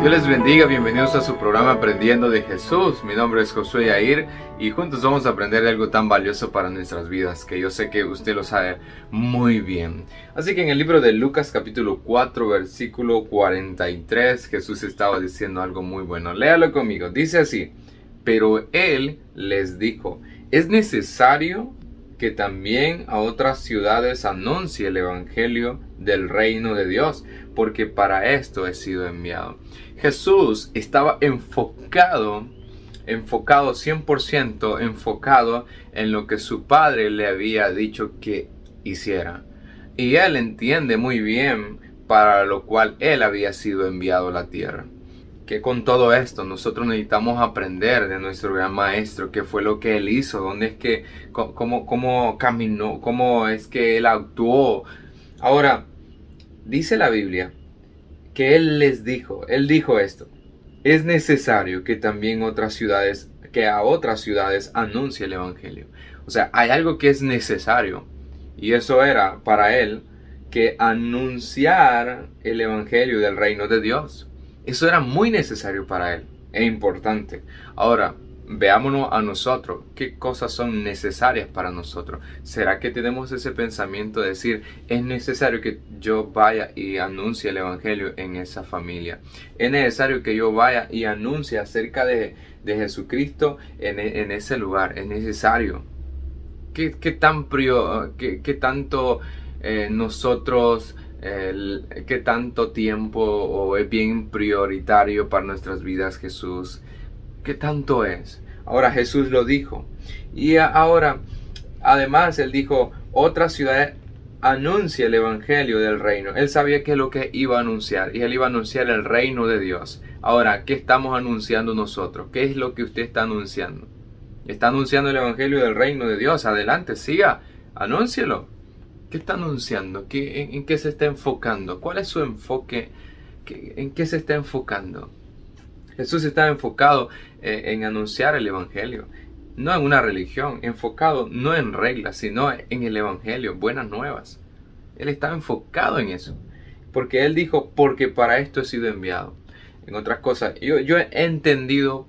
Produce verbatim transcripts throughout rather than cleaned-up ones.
Dios les bendiga, bienvenidos a su programa Aprendiendo de Jesús. Mi nombre es Josué Yair y juntos vamos a aprender de algo tan valioso para nuestras vidas, que yo sé que usted lo sabe muy bien. Así que en el libro de Lucas capítulo cuatro versículo cuarenta y tres, Jesús estaba diciendo algo muy bueno. Léalo conmigo, dice así: pero él les dijo, es necesario que también a otras ciudades anuncie el evangelio del reino de Dios, porque para esto he sido enviado. Jesús estaba enfocado, enfocado cien por ciento, enfocado en lo que su padre le había dicho que hiciera. Y él entiende muy bien para lo cual él había sido enviado a la tierra. Que con todo esto nosotros necesitamos aprender de nuestro gran maestro, qué fue lo que él hizo, dónde es que, cómo, cómo caminó, cómo es que él actuó. Ahora, dice la Biblia que él les dijo, él dijo esto: es necesario que también otras ciudades, que a otras ciudades anuncie el evangelio. O sea, hay algo que es necesario, y eso era para él que anunciar el evangelio del reino de Dios. Eso era muy necesario para él e importante. Ahora, veámonos a nosotros. ¿Qué cosas son necesarias para nosotros? ¿Será que tenemos ese pensamiento de decir, es necesario que yo vaya y anuncie el evangelio en esa familia? ¿Es necesario que yo vaya y anuncie acerca de, de Jesucristo en, en ese lugar? ¿Es necesario? ¿Qué, qué, tan prior, qué, qué tanto eh, nosotros... El, ¿Qué tanto tiempo o es bien prioritario para nuestras vidas Jesús? ¿Qué tanto es? Ahora Jesús lo dijo. Y ahora, además, él dijo, otra ciudad anuncia el evangelio del reino. Él sabía que es lo que iba a anunciar. Y él iba a anunciar el reino de Dios. Ahora, ¿qué estamos anunciando nosotros? ¿Qué es lo que usted está anunciando? ¿Está anunciando el evangelio del reino de Dios? Adelante, siga, anúncielo. ¿Qué está anunciando? ¿Qué, en, ¿En qué se está enfocando? ¿Cuál es su enfoque? ¿Qué, ¿En qué se está enfocando? Jesús estaba enfocado eh, en anunciar el evangelio, no en una religión, enfocado no en reglas, sino en el evangelio, buenas nuevas. Él estaba enfocado en eso, porque él dijo, porque para esto he sido enviado. En otras cosas, yo, yo he entendido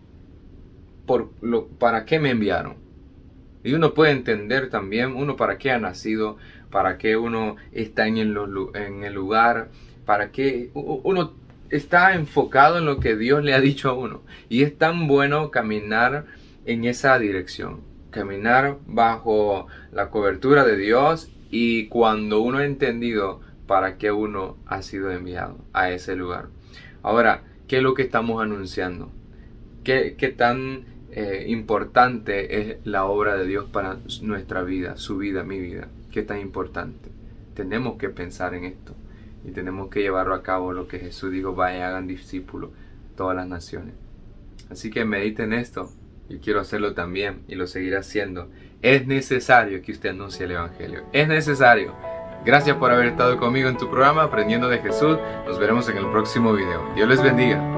por lo, para qué me enviaron. Y uno puede entender también, uno para qué ha nacido, para qué uno está en el, en el lugar, para qué uno está enfocado en lo que Dios le ha dicho a uno. Y es tan bueno caminar en esa dirección, caminar bajo la cobertura de Dios, y cuando uno ha entendido para qué uno ha sido enviado a ese lugar. Ahora, ¿qué es lo que estamos anunciando? ¿Qué, qué tan... Eh, importante es la obra de Dios para nuestra vida, su vida, mi vida? ¿Qué tan importante? Tenemos que pensar en esto y tenemos que llevarlo a cabo, lo que Jesús dijo: vayan, hagan discípulos todas las naciones. Así que mediten esto. Yo quiero hacerlo también y lo seguiré haciendo. Es necesario que usted anuncie el evangelio. Es necesario. Gracias por haber estado conmigo en tu programa Aprendiendo de Jesús. Nos veremos en el próximo video. Dios les bendiga.